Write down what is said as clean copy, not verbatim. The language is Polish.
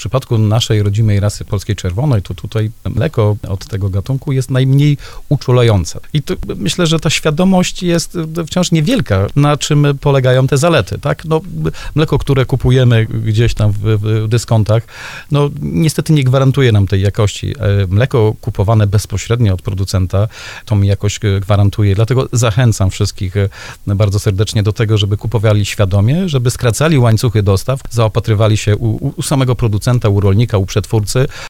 przypadku naszej rodzimej rasy polskiej czerwonej, to tutaj mleko od tego gatunku jest najmniej uczulające. I to myślę, że ta świadomość jest wciąż niewielka, na czym polegają te zalety, tak? No, mleko, które kupujemy gdzieś tam w dyskontach, no niestety nie gwarantuje nam tej jakości. Mleko kupowane bezpośrednio od producenta tą jakość gwarantuje, dlatego zachęcam wszystkich bardzo serdecznie do tego, żeby kupowali świadomie, żeby skracali łańcuchy dostaw, zaopatrywali się u samego producenta, u rolnika, u przetwórcy,